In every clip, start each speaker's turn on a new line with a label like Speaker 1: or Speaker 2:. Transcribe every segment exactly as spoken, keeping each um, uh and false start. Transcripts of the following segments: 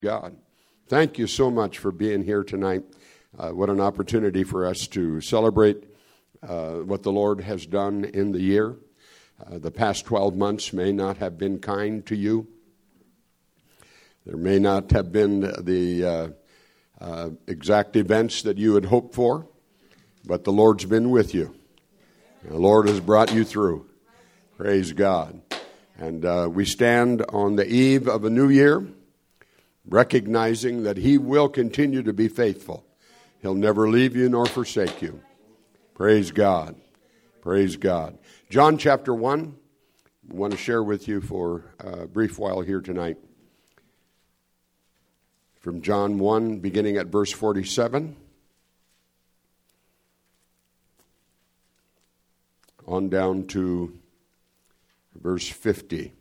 Speaker 1: God. Thank you so much for being here tonight. Uh, what an opportunity for us to celebrate uh, what the Lord has done in the year. Uh, the past twelve months may not have been kind to you. There may not have been the uh, uh, exact events that you had hoped for, but the Lord's been with you. The Lord has brought you through. Praise God. And uh, we stand on the eve of a new year, recognizing that He will continue to be faithful. He'll never leave you nor forsake you. Praise God. Praise God. John chapter one, I want to share with you for a brief while here tonight. From John one, beginning at verse forty-seven. On down to verse fifty.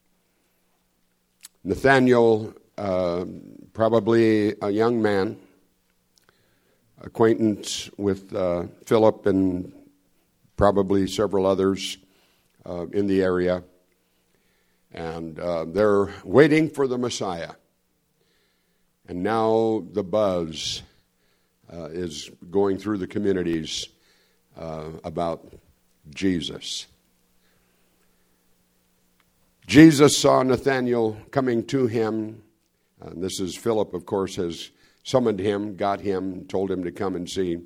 Speaker 1: Nathanael, uh, probably a young man, acquaintance with uh, Philip and probably several others uh, in the area. And uh, they're waiting for the Messiah. And now the buzz uh, is going through the communities uh, about Jesus. Jesus saw Nathanael coming to him. And this is Philip, of course, has summoned him, got him, told him to come and see.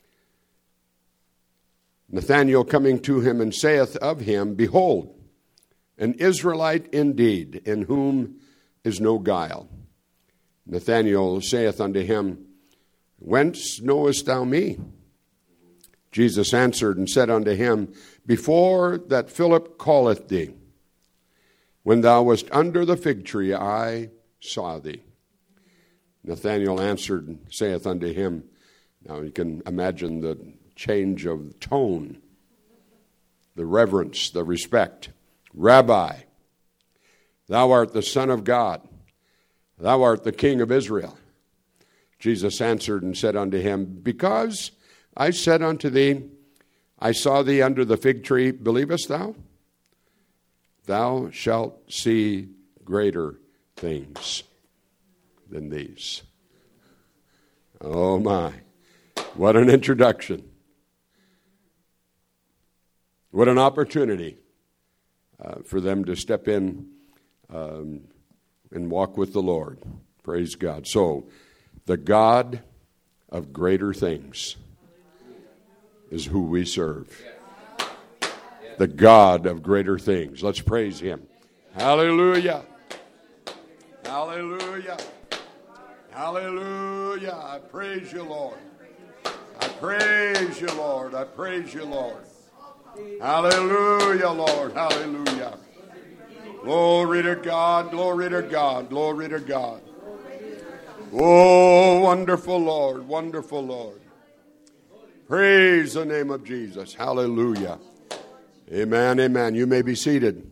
Speaker 1: Nathanael coming to him and saith of him, Behold, an Israelite indeed, in whom is no guile. Nathanael saith unto him, Whence knowest thou me? Jesus answered and said unto him, Before that Philip calleth thee, when thou wast under the fig tree, I saw thee. Nathanael answered and saith unto him, now you can imagine the change of tone, the reverence, the respect. Rabbi, thou art the Son of God. Thou art the King of Israel. Jesus answered and said unto him, Because I said unto thee, I saw thee under the fig tree, believest thou? Thou shalt see greater things than these. Oh my, what an introduction. What an opportunity uh, for them to step in um, and walk with the Lord. Praise God. So, the God of greater things is who we serve. The God of greater things. Let's praise Him. Hallelujah. Hallelujah. Hallelujah. I praise you, Lord. I praise you, Lord. I praise you, Lord. Hallelujah, Lord. Hallelujah. Glory to God, glory to God, glory to God. Oh, wonderful Lord, wonderful Lord. Praise the name of Jesus. Hallelujah. Amen, amen. You may be seated.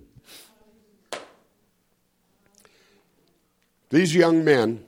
Speaker 1: These young men,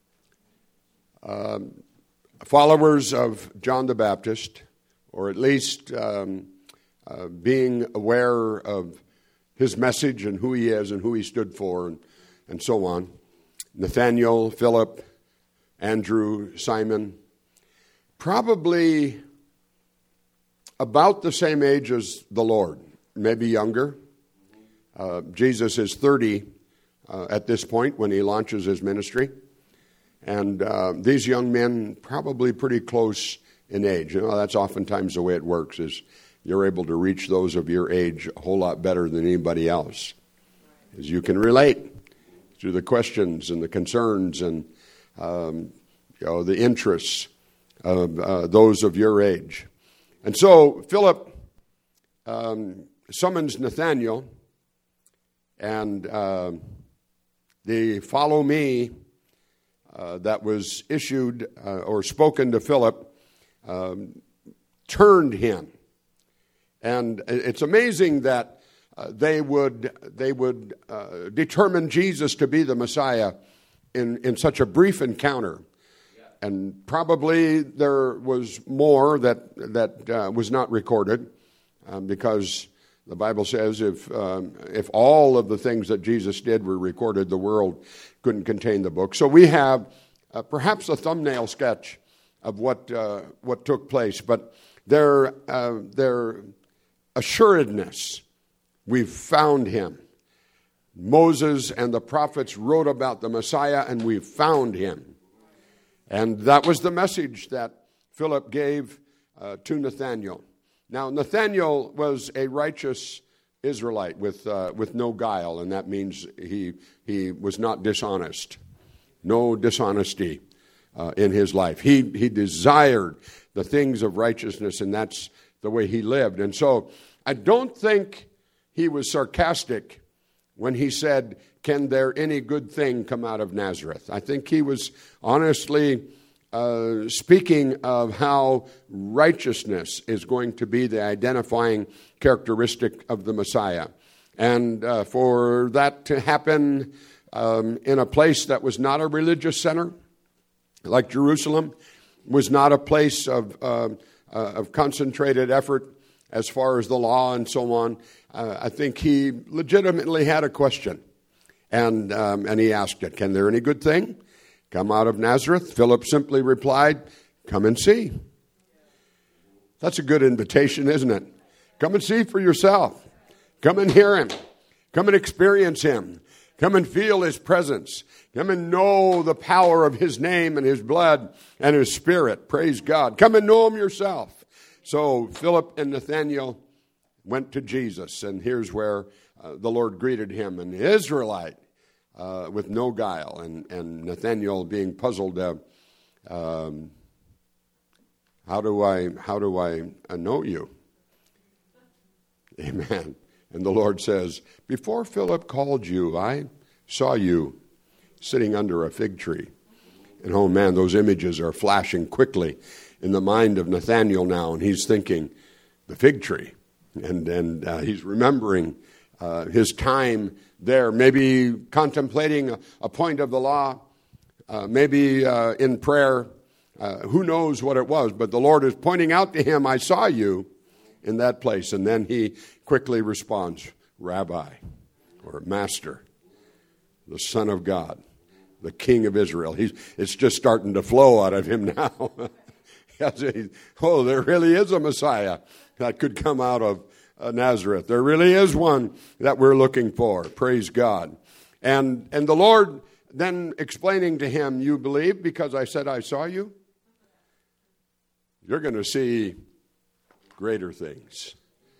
Speaker 1: um, followers of John the Baptist, or at least um, uh, being aware of his message and who he is and who he stood for and, and so on. Nathanael, Philip, Andrew, Simon, probably about the same age as the Lord, maybe younger. Uh, Jesus is thirty uh, at this point when he launches his ministry. And uh, these young men probably pretty close in age. You know, that's oftentimes the way it works, is you're able to reach those of your age a whole lot better than anybody else, as you can relate to the questions and the concerns and um, you know, the interests of uh, those of your age. And so Philip um, summons Nathanael, and uh, the follow me uh, that was issued uh, or spoken to Philip um, turned him. And it's amazing that uh, they would they would uh, determine Jesus to be the Messiah in, in such a brief encounter. Yeah. And probably there was more that that uh, was not recorded um, because The Bible says if um, if all of the things that Jesus did were recorded, the world couldn't contain the book. So we have uh, perhaps a thumbnail sketch of what uh, what took place, but their uh, their assuredness, we've found him. Moses and the prophets wrote about the Messiah, and we've found him. And that was the message that Philip gave uh, to Nathanael. Now, Nathanael was a righteous Israelite with uh, with no guile, and that means he he was not dishonest. No dishonesty uh, in his life. He he desired the things of righteousness, and that's the way he lived. And so I don't think he was sarcastic when he said, "Can there any good thing come out of Nazareth?" I think he was honestly uh, speaking of how righteousness is going to be the identifying characteristic of the Messiah. And uh, for that to happen um, in a place that was not a religious center, like Jerusalem, was not a place of, uh, uh, of concentrated effort as far as the law and so on, uh, I think he legitimately had a question. And um, and he asked it, "Can there any good thing come out of Nazareth?" Philip simply replied, "Come and see." That's a good invitation, isn't it? Come and see for yourself. Come and hear him. Come and experience him. Come and feel his presence. Come and know the power of his name and his blood and his spirit. Praise God. Come and know him yourself. So Philip and Nathanael went to Jesus, and here's where uh, the Lord greeted him, an Israelite uh, with no guile, and, and Nathanael being puzzled, uh, um, how do I how do I know you? Amen. And the Lord says, "Before Philip called you, I saw you sitting under a fig tree." And oh man, those images are flashing quickly in the mind of Nathanael now, and he's thinking, the fig tree. And, and uh, he's remembering uh, his time there, maybe contemplating a, a point of the law, uh, maybe uh, in prayer. Uh, who knows what it was, but the Lord is pointing out to him, "I saw you in that place." And then he quickly responds, "Rabbi," or "Master," the Son of God, the King of Israel. He's, it's just starting to flow out of him now. Oh, there really is a Messiah that could come out of uh, Nazareth. There really is one that we're looking for. Praise God. And and the Lord then explaining to him, "You believe because I said I saw you? You're going to see greater things."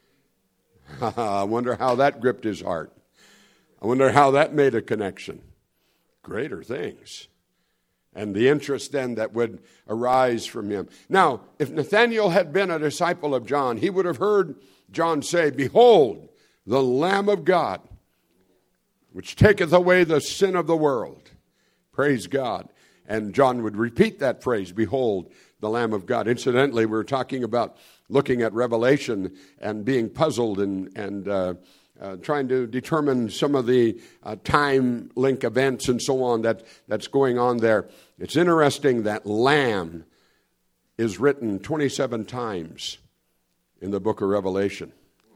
Speaker 1: I wonder how that gripped his heart. I wonder how that made a connection. Greater things. And the interest then that would arise from him. Now, if Nathanael had been a disciple of John, he would have heard John say, "Behold, the Lamb of God, which taketh away the sin of the world." Praise God. And John would repeat that phrase, "Behold, the Lamb of God." Incidentally, we're talking about looking at Revelation and being puzzled and, and uh, uh, trying to determine some of the uh, time link events and so on that, that's going on there. It's interesting that Lamb is written twenty-seven times in the book of Revelation.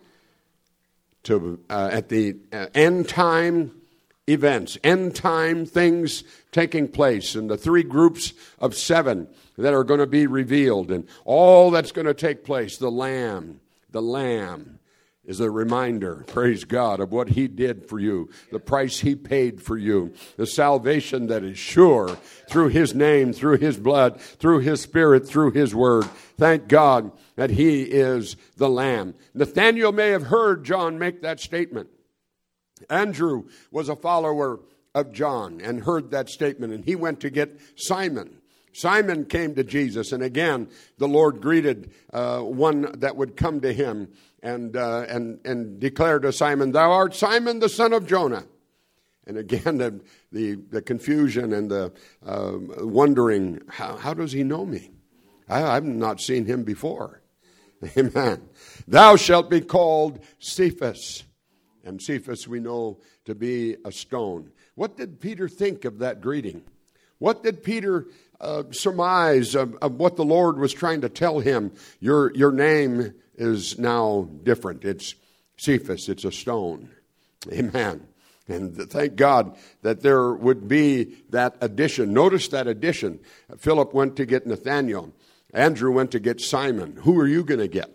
Speaker 1: To uh, at the uh, end time events, end time things taking place, and the three groups of seven that are going to be revealed, and all that's going to take place. The Lamb, the Lamb is a reminder, praise God, of what he did for you, the price he paid for you, the salvation that is sure through his name, through his blood, through his spirit, through his word. Thank God that he is the Lamb. Nathanael may have heard John make that statement. Andrew was a follower of John and heard that statement, and he went to get Simon. Simon came to Jesus, and again, the Lord greeted uh, one that would come to him and, uh, and, and declared to Simon, "Thou art Simon, the son of Jonah." And again, the, the, the confusion and the uh, wondering, how, how does he know me? I, I've not seen him before. Amen. "Thou shalt be called Cephas." And Cephas we know to be a stone. What did Peter think of that greeting? What did Peter uh, surmise of, of what the Lord was trying to tell him? Your, your name is now different. It's Cephas, it's a stone. Amen. And thank God that there would be that addition. Notice that addition. Philip went to get Nathanael. Andrew went to get Simon. Who are you going to get?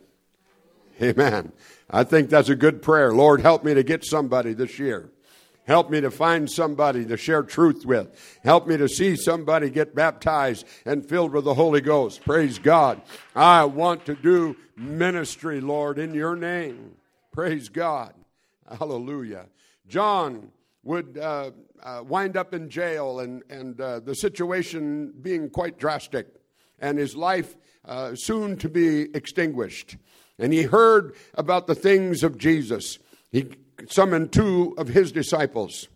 Speaker 1: Amen. I think that's a good prayer. Lord, help me to get somebody this year. Help me to find somebody to share truth with. Help me to see somebody get baptized and filled with the Holy Ghost. Praise God. I want to do ministry, Lord, in your name. Praise God. Hallelujah. John would uh, uh, wind up in jail and, and uh, the situation being quite drastic and his life uh, soon to be extinguished. And he heard about the things of Jesus. He summoned two of his disciples.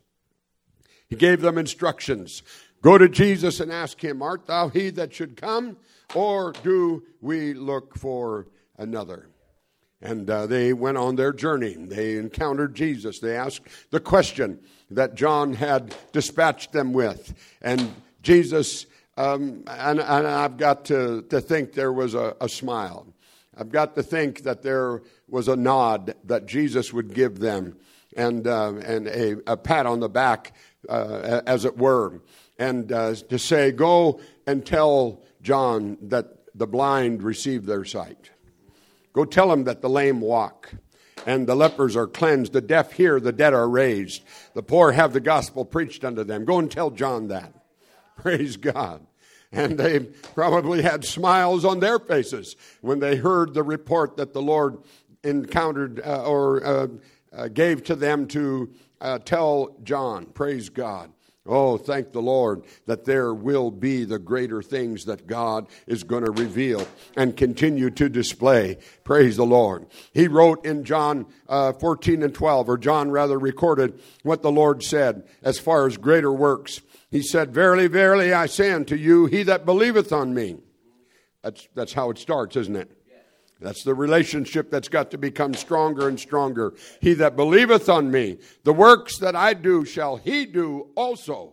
Speaker 1: He gave them instructions. Go to Jesus and ask him, art thou he that should come, or do we look for another? And uh, they went on their journey. They encountered Jesus. They asked the question that John had dispatched them with. And Jesus, um, and, and I've got to, to think there was a, a smile. I've got to think that there was a nod that Jesus would give them, and uh, and a, a pat on the back, uh, as it were, and uh, to say, go and tell John that the blind receive their sight. Go tell him that the lame walk, and the lepers are cleansed, the deaf hear, the dead are raised, the poor have the gospel preached unto them. Go and tell John that. Praise God. And they probably had smiles on their faces when they heard the report that the Lord encountered uh, or uh, uh, gave to them to uh, tell John. Praise God. Oh, thank the Lord that there will be the greater things that God is going to reveal and continue to display. Praise the Lord. He wrote in John uh, fourteen and twelve, or John rather recorded what the Lord said as far as greater works. He said, verily, verily, I say unto you, he that believeth on me. That's, that's how it starts, isn't it? That's the relationship that's got to become stronger and stronger. He that believeth on me, the works that I do shall he do also.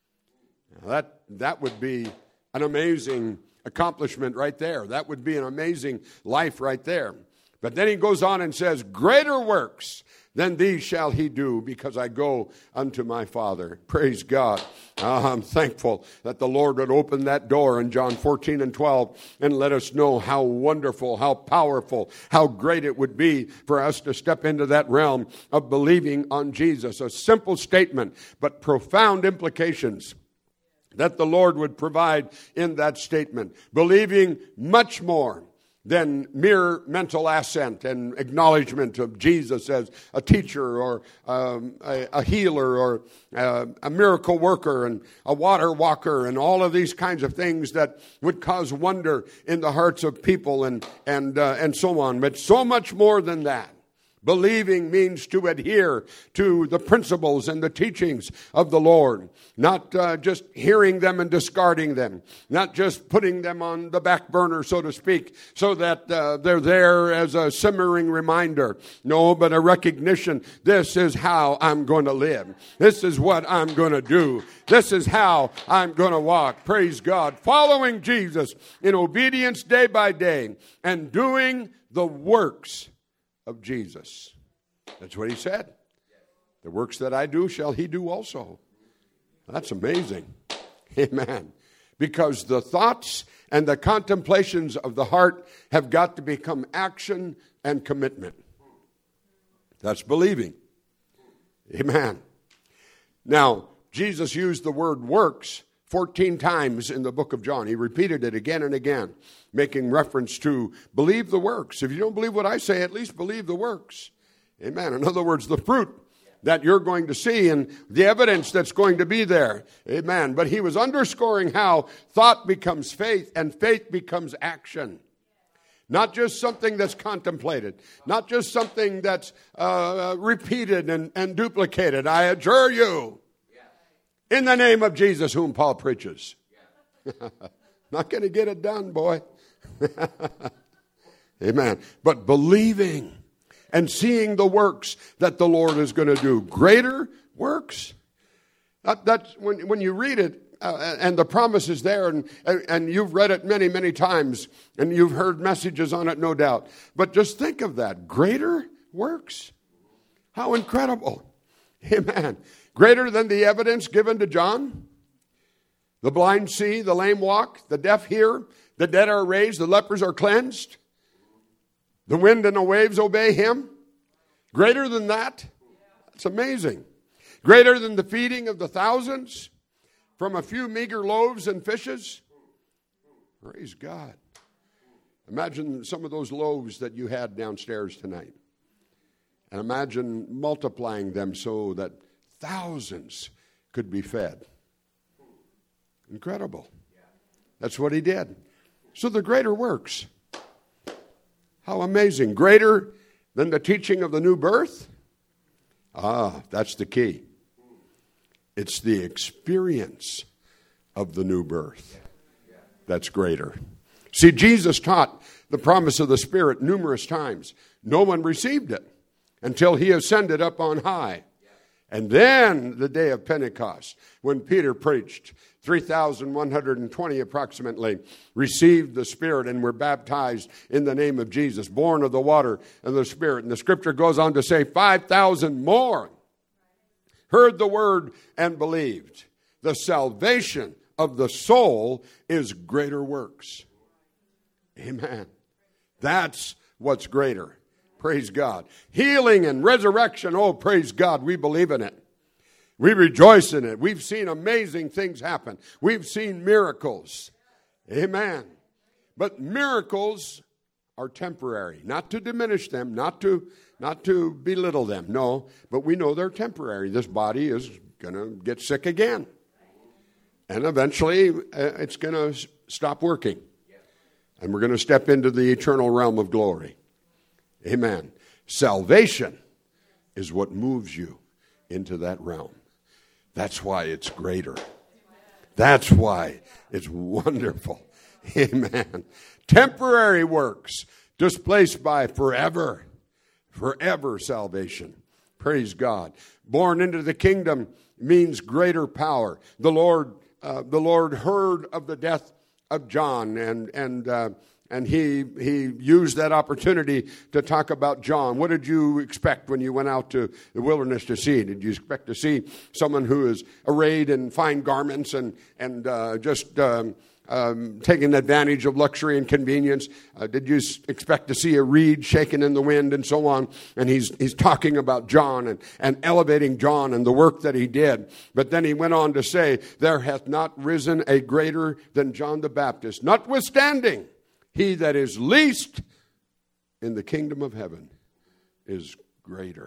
Speaker 1: Now that, that would be an amazing accomplishment right there. That would be an amazing life right there. But then he goes on and says, greater works than these shall he do, because I go unto my Father. Praise God. Uh, I'm thankful that the Lord would open that door in John fourteen and twelve and let us know how wonderful, how powerful, how great it would be for us to step into that realm of believing on Jesus. A simple statement, but profound implications that the Lord would provide in that statement. Believing much more than mere mental assent and acknowledgement of Jesus as a teacher or um, a, a healer or uh, a miracle worker and a water walker and all of these kinds of things that would cause wonder in the hearts of people and and uh, and so on. But so much more than that. Believing means to adhere to the principles and the teachings of the Lord, not uh, just hearing them and discarding them, not just putting them on the back burner, so to speak, so that uh, they're there as a simmering reminder. No, but a recognition, this is how I'm going to live. This is what I'm going to do. This is how I'm going to walk. Praise God. Following Jesus in obedience day by day and doing the works of Jesus. That's what he said. The works that I do shall he do also. That's amazing. Amen. Because the thoughts and the contemplations of the heart have got to become action and commitment. That's believing. Amen. Now, Jesus used the word works fourteen times in the book of John. He repeated it again and again, making reference to believe the works. If you don't believe what I say, at least believe the works. Amen. In other words, the fruit that you're going to see and the evidence that's going to be there. Amen. But he was underscoring how thought becomes faith and faith becomes action. Not just something that's contemplated. Not just something that's uh, repeated and, and duplicated. I adjure you, in the name of Jesus, whom Paul preaches. Not going to get it done, boy. Amen. But believing and seeing the works that the Lord is going to do. Greater works. That, that's when, when you read it, uh, and the promise is there, and, and you've read it many, many times, and you've heard messages on it, no doubt. But just think of that. Greater works. How incredible. Amen. Greater than the evidence given to John. The blind see, the lame walk, the deaf hear, the dead are raised, the lepers are cleansed. The wind and the waves obey him. Greater than that? It's amazing. Greater than the feeding of the thousands from a few meager loaves and fishes. Praise God. Imagine some of those loaves that you had downstairs tonight. And imagine multiplying them so that thousands could be fed. Incredible. That's what he did. So the greater works. How amazing. Greater than the teaching of the new birth? Ah, that's the key. It's the experience of the new birth that's greater. See, Jesus taught the promise of the Spirit numerous times. No one received it until he ascended up on high. And then the day of Pentecost, when Peter preached, three thousand one hundred twenty approximately received the Spirit and were baptized in the name of Jesus, born of the water and the Spirit. And the scripture goes on to say five thousand more heard the word and believed. The salvation of the soul is greater works. Amen. That's what's greater. Praise God. Healing and resurrection. Oh, praise God. We believe in it. We rejoice in it. We've seen amazing things happen. We've seen miracles. Amen. But miracles are temporary. Not to diminish them, not to not to belittle them. No, but we know they're temporary. This body is going to get sick again. And eventually uh, it's going to stop working. And we're going to step into the eternal realm of glory. Amen. Salvation is what moves you into that realm. That's why it's greater. That's why it's wonderful. Amen. Temporary works displaced by forever, forever salvation. Praise God. Born into the kingdom means greater power. The Lord, uh, the Lord heard of the death of John, and and uh, and he he used that opportunity to talk about John. What did you expect when you went out to the wilderness to see? Did you expect to see someone who is arrayed in fine garments and and uh, just um, um, taking advantage of luxury and convenience? Uh, did you expect to see a reed shaken in the wind and so on? And he's he's talking about John and, and elevating John and the work that he did. But then he went on to say, there hath not risen a greater than John the Baptist. Notwithstanding, he that is least in the kingdom of heaven is greater.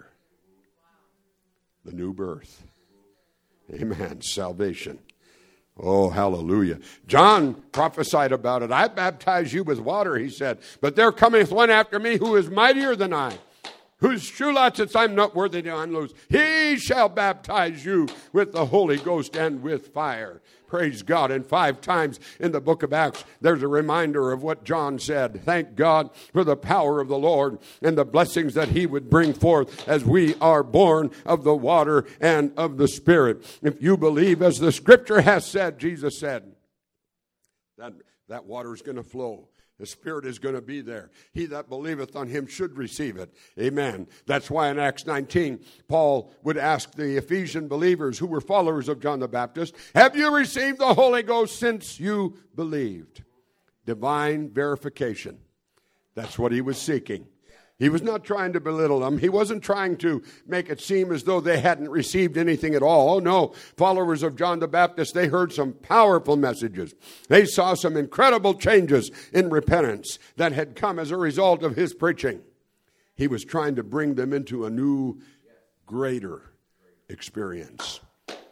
Speaker 1: The new birth. Amen. Salvation. Oh, hallelujah. John prophesied about it. I baptize you with water, he said, but there cometh one after me who is mightier than I, whose shoe latchets I'm not worthy to unloose. He shall baptize you with the Holy Ghost and with fire. Praise God. And five times in the book of Acts, there's a reminder of what John said. Thank God for the power of the Lord and the blessings that he would bring forth as we are born of the water and of the Spirit. If you believe, as the scripture has said, Jesus said, that, that water is going to flow. The Spirit is going to be there. He that believeth on him should receive it. Amen. That's why in Acts nineteen, Paul would ask the Ephesian believers who were followers of John the Baptist, have you received the Holy Ghost since you believed? Divine verification. That's what he was seeking. He was not trying to belittle them. He wasn't trying to make it seem as though they hadn't received anything at all. Oh, no. Followers of John the Baptist, they heard some powerful messages. They saw some incredible changes in repentance that had come as a result of his preaching. He was trying to bring them into a new, greater experience.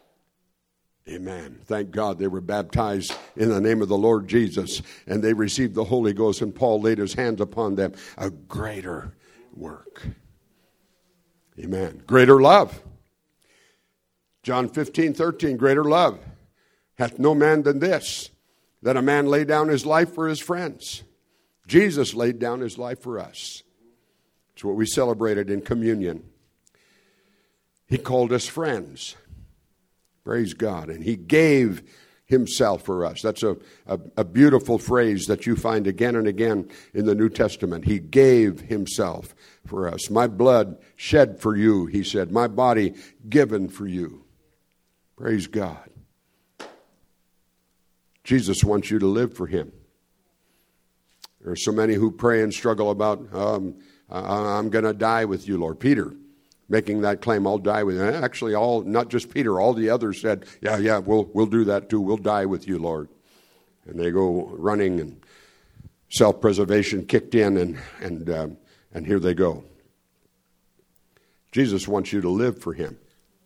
Speaker 1: Amen. Thank God they were baptized in the name of the Lord Jesus, and they received the Holy Ghost, and Paul laid his hands upon them. A greater work. Amen. Greater love. John fifteen, thirteen, greater love hath no man than this, that a man lay down his life for his friends. Jesus laid down his life for us. It's what we celebrated in communion. He called us friends. Praise God. And he gave himself for us. That's a, a, a beautiful phrase that you find again and again in the New Testament. He gave himself for us. My blood shed for you, he said. My body given for you. Praise God. Jesus wants you to live for him. There are so many who pray and struggle about, um, I'm going to die with you, Lord. Peter making that claim, I'll die with you. Actually, all not just Peter, all the others said, yeah, yeah, we'll we'll do that too. We'll die with you, Lord. And they go running, and self-preservation kicked in, and and uh, and here they go. Jesus wants you to live for him.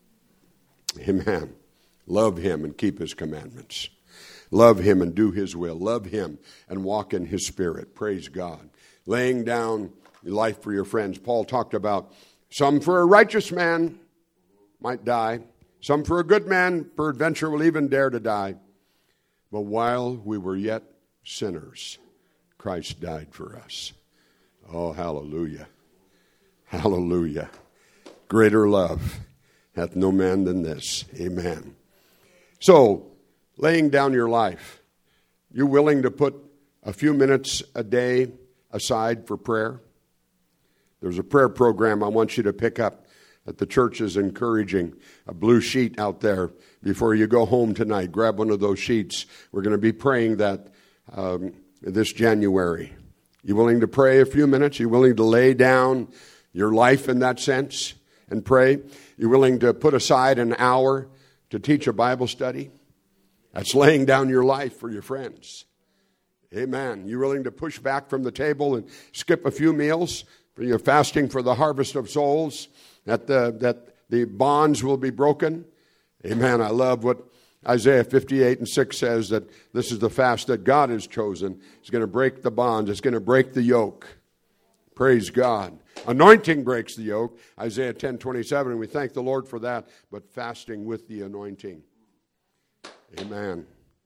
Speaker 1: Amen. Love him and keep his commandments. Love him and do his will. Love him and walk in his spirit. Praise God. Laying down your life for your friends. Paul talked about some for a righteous man might die. Some for a good man, peradventure, will even dare to die. But while we were yet sinners, Christ died for us. Oh, hallelujah. Hallelujah. Greater love hath no man than this. Amen. So, laying down your life, you're willing to put a few minutes a day aside for prayer? There's a prayer program I want you to pick up that the church is encouraging. A blue sheet out there before you go home tonight. Grab one of those sheets. We're going to be praying that um, this January. You willing to pray a few minutes? You willing to lay down your life in that sense and pray? You willing to put aside an hour to teach a Bible study? That's laying down your life for your friends. Amen. You willing to push back from the table and skip a few meals? For you're fasting for the harvest of souls, that the, that the bonds will be broken. Amen. I love what Isaiah fifty-eight and six says, that this is the fast that God has chosen. It's going to break the bonds. It's going to break the yoke. Praise God. Anointing breaks the yoke. Isaiah ten twenty-seven, and we thank the Lord for that. But fasting with the anointing. Amen.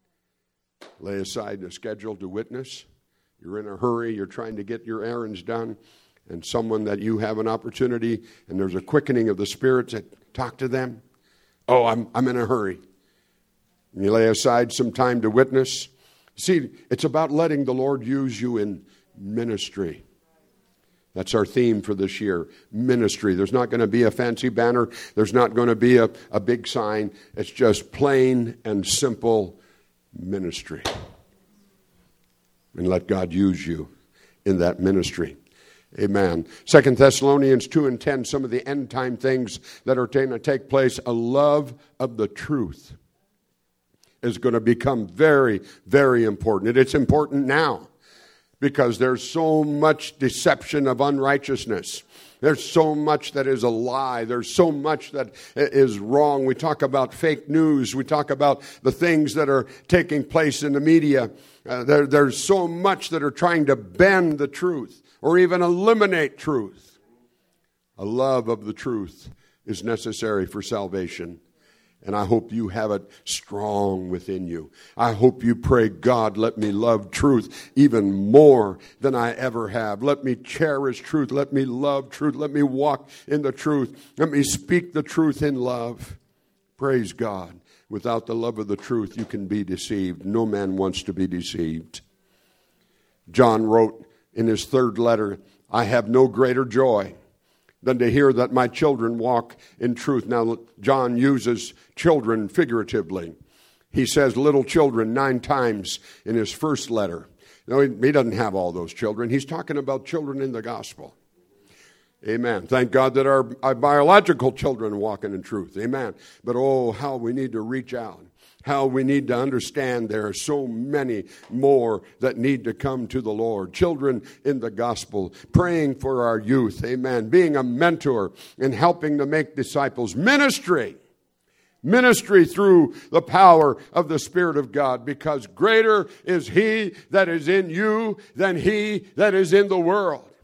Speaker 1: Lay aside a schedule to witness. You're in a hurry. You're trying to get your errands done. And someone that you have an opportunity, and there's a quickening of the spirits, that talk to them. Oh, I'm I'm in a hurry. And you lay aside some time to witness. See, it's about letting the Lord use you in ministry. That's our theme for this year, ministry. There's not going to be a fancy banner. There's not going to be a, a big sign. It's just plain and simple ministry. And let God use you in that ministry. Amen. Second Thessalonians two and ten, some of the end time things that are going to take place. A love of the truth is going to become very, very important. It's important now because there's so much deception of unrighteousness. There's so much that is a lie. There's so much that is wrong. We talk about fake news. We talk about the things that are taking place in the media. Uh, there, there's so much that are trying to bend the truth or even eliminate truth. A love of the truth is necessary for salvation. And I hope you have it strong within you. I hope you pray, God, let me love truth even more than I ever have. Let me cherish truth. Let me love truth. Let me walk in the truth. Let me speak the truth in love. Praise God. Without the love of the truth, you can be deceived. No man wants to be deceived. John wrote in his third letter, I have no greater joy than to hear that my children walk in truth. Now, John uses children figuratively. He says little children nine times in his first letter. No, he, he doesn't have all those children. He's talking about children in the gospel. Amen. Thank God that our, our biological children are walking in truth. Amen. But oh, how we need to reach out. How we need to understand there are so many more that need to come to the Lord. Children in the gospel, praying for our youth, amen. Being a mentor and helping to make disciples. Ministry. Ministry through the power of the Spirit of God. Because greater is He that is in you than he that is in the world.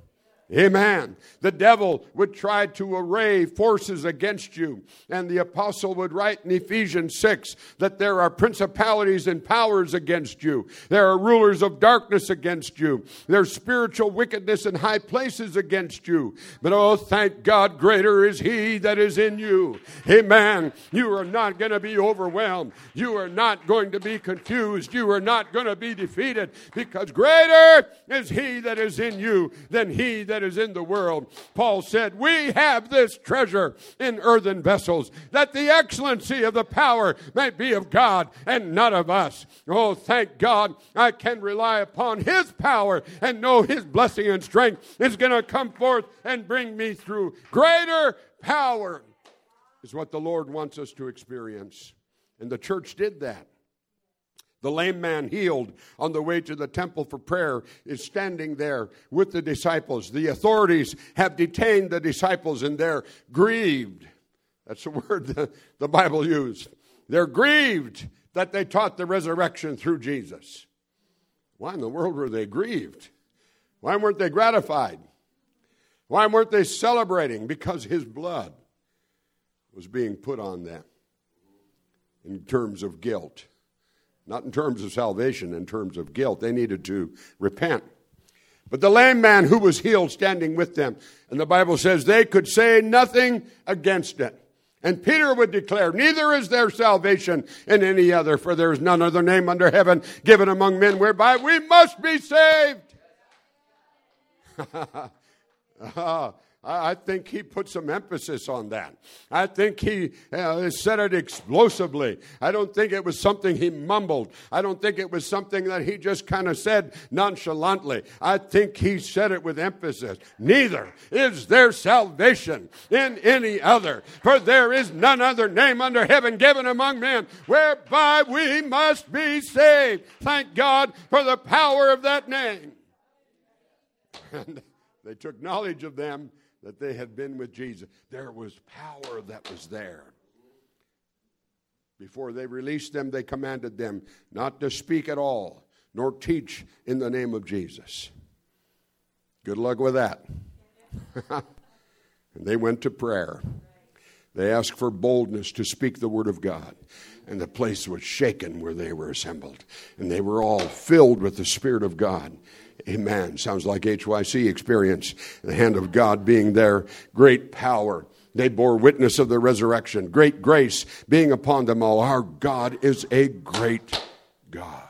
Speaker 1: Amen. The devil would try to array forces against you. And the apostle would write in Ephesians six that there are principalities and powers against you. There are rulers of darkness against you. There's spiritual wickedness in high places against you. But oh, thank God, greater is he that is in you. Amen. You are not going to be overwhelmed. You are not going to be confused. You are not going to be defeated, because greater is he that is in you than he that is in the world. Paul said, we have this treasure in earthen vessels, that the excellency of the power may be of God and not of us. Oh, thank God, I can rely upon his power and know his blessing and strength is going to come forth and bring me through. Greater power is what the Lord wants us to experience. And the church did that. The lame man healed on the way to the temple for prayer is standing there with the disciples. The authorities have detained the disciples, and they're grieved. That's the word the, the Bible used. They're grieved that they taught the resurrection through Jesus. Why in the world were they grieved? Why weren't they gratified? Why weren't they celebrating? Because his blood was being put on them in terms of guilt. Not in terms of salvation, in terms of guilt. They needed to repent. But the lame man who was healed standing with them, and the Bible says they could say nothing against it. And Peter would declare, neither is there salvation in any other, for there is none other name under heaven given among men whereby we must be saved. uh, I think he put some emphasis on that. I think he uh, said it explosively. I don't think it was something he mumbled. I don't think it was something that he just kind of said nonchalantly. I think he said it with emphasis. Neither is there salvation in any other, for there is none other name under heaven given among men whereby we must be saved. Thank God for the power of that name. And they took knowledge of them that they had been with Jesus. There was power that was there. Before they released them, they commanded them not to speak at all, nor teach in the name of Jesus. Good luck with that. And they went to prayer. They asked for boldness to speak the word of God. And the place was shaken where they were assembled. And they were all filled with the Spirit of God. Amen. Sounds like H Y C experience. The hand of God being there. Great power. They bore witness of the resurrection. Great grace being upon them all. Our God is a great God.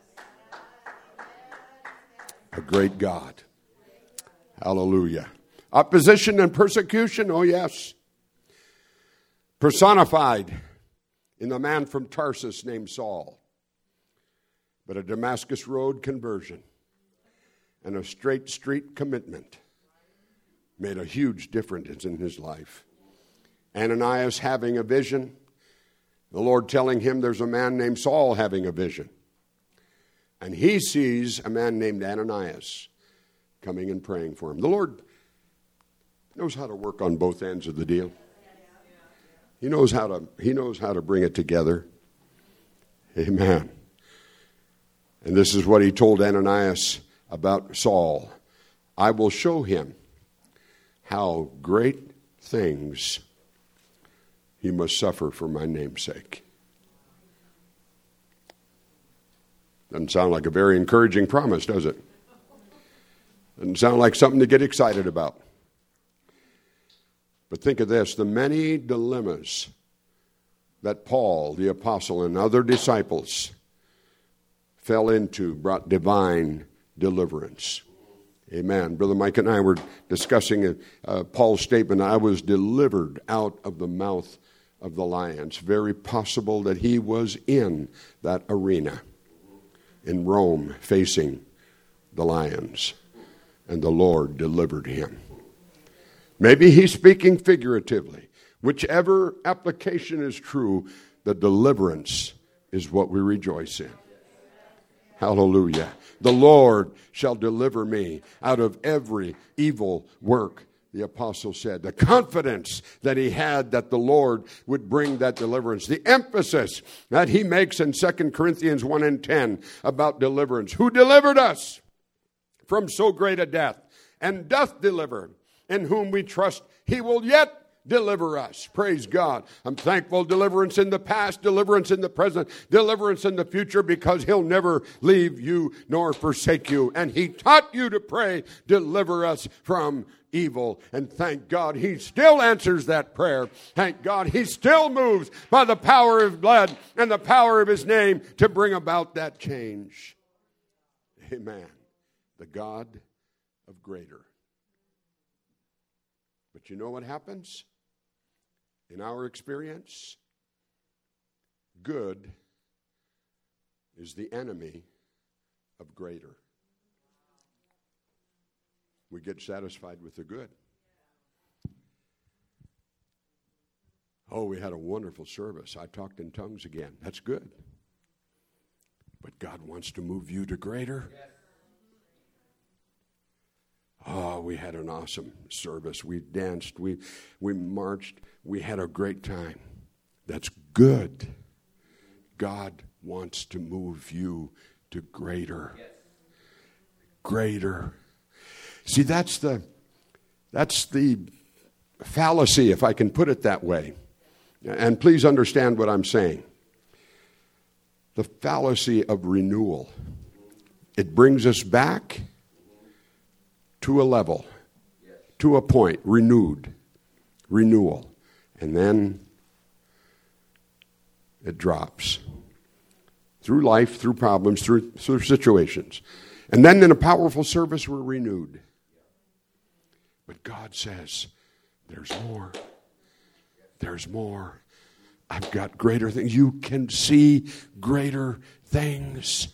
Speaker 1: A great God. Hallelujah. Opposition and persecution. Oh yes. Personified in the man from Tarsus named Saul. But a Damascus Road conversion and a straight street commitment made a huge difference in his life. Ananias having a vision, the Lord telling him there's a man named Saul having a vision. And he sees a man named Ananias coming and praying for him. The Lord knows how to work on both ends of the deal. He knows how to, he knows how to bring it together. Amen. And this is what he told Ananias about Saul. I will show him how great things he must suffer for my name's sake. Doesn't sound like a very encouraging promise, does it? Doesn't sound like something to get excited about. But think of this, the many dilemmas that Paul, the apostle, and other disciples fell into brought divine deliverance. Amen. Brother Mike and I were discussing uh, Paul's statement, I was delivered out of the mouth of the lions. Very possible that he was in that arena in Rome facing the lions, and the Lord delivered him. Maybe he's speaking figuratively. Whichever application is true, the deliverance is what we rejoice in. Hallelujah. The Lord shall deliver me out of every evil work, the apostle said. The confidence that he had that the Lord would bring that deliverance. The emphasis that he makes in Second Corinthians one and ten about deliverance. Who delivered us from so great a death? and doth deliver, in whom we trust he will yet deliver us. Praise God. I'm thankful deliverance in the past, deliverance in the present, deliverance in the future, because he'll never leave you nor forsake you. And he taught you to pray, deliver us from evil. And thank God he still answers that prayer. Thank God he still moves by the power of blood and the power of his name to bring about that change. Amen. The God of greater. But you know what happens? In our experience, good is the enemy of greater. We get satisfied with the good. Oh, we had a wonderful service. I talked in tongues again. That's good. But God wants to move you to greater. Oh, we had an awesome service. We danced. We we marched. We had a great time. That's good. God wants to move you to greater. Greater. See, that's the that's the fallacy, if I can put it that way. And please understand what I'm saying. The fallacy of renewal. It brings us back to a level, to a point, renewed, renewal. And then it drops. Through life, through problems, through, through situations. And then in a powerful service, we're renewed. But God says, there's more. There's more. I've got greater things. You can see greater things.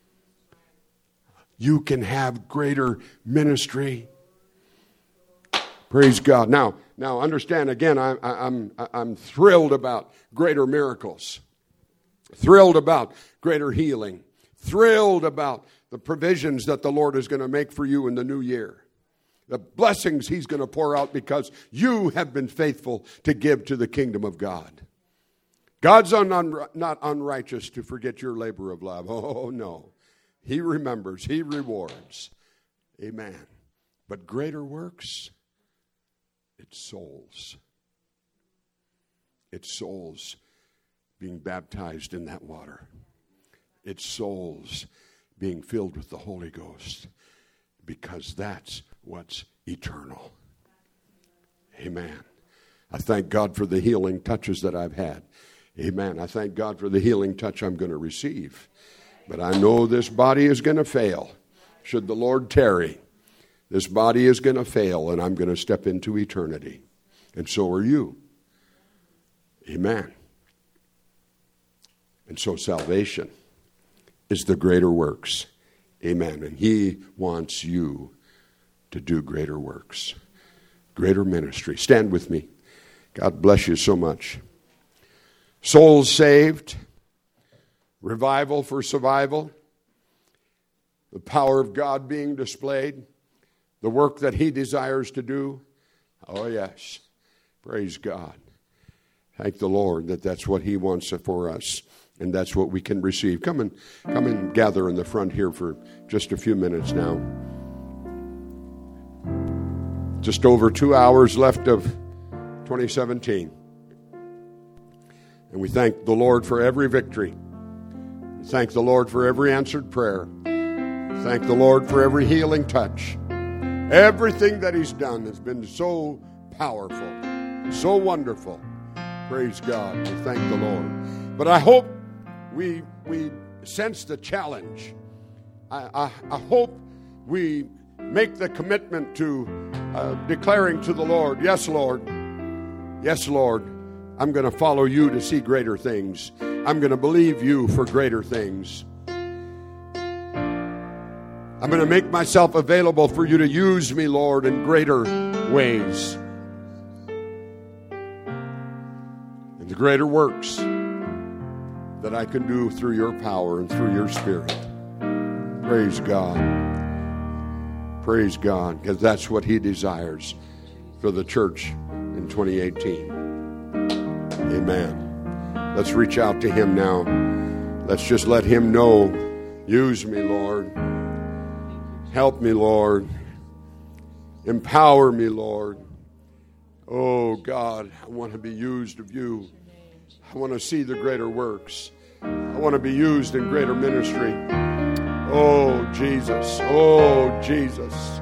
Speaker 1: You can have greater ministry. Praise God. Now, now understand again, I, I, I'm I'm thrilled about greater miracles. Thrilled about greater healing. Thrilled about the provisions that the Lord is going to make for you in the new year. The blessings he's going to pour out because you have been faithful to give to the kingdom of God. God's un- un- not unrighteous to forget your labor of love. Oh, no. He remembers. He rewards. Amen. But greater works, it's souls. It's souls being baptized in that water. It's souls being filled with the Holy Ghost, because that's what's eternal. Amen. I thank God for the healing touches that I've had. Amen. I thank God for the healing touch I'm going to receive. But I know this body is going to fail. Should the Lord tarry, this body is going to fail, and I'm going to step into eternity. And so are you. Amen. And so salvation is the greater works. Amen. And he wants you to do greater works. Greater ministry. Stand with me. God bless you so much. Souls saved. Revival for survival. The power of God being displayed. The work that he desires to do. Oh, yes. Praise God. Thank the Lord that that's what he wants for us. And that's what we can receive. Come and, come and gather in the front here for just a few minutes now. Just over two hours left of twenty seventeen. And we thank the Lord for every victory. We thank the Lord for every answered prayer. We thank the Lord for every healing touch. Everything that he's done has been so powerful, so wonderful. Praise God. We thank the Lord. But I hope we we sense the challenge. I, I, I hope we make the commitment to uh, declaring to the Lord, yes, Lord, yes, Lord, I'm going to follow you to see greater things. I'm going to believe you for greater things. I'm going to make myself available for you to use me, Lord, in greater ways. And the greater works that I can do through your power and through your Spirit. Praise God. Praise God, because that's what he desires for the church in twenty eighteen. Amen. Let's reach out to him now. Let's just let him know, use me, Lord. Help me, Lord. Empower me, Lord. Oh, God, I want to be used of you. I want to see the greater works. I want to be used in greater ministry. Oh, Jesus. Oh, Jesus.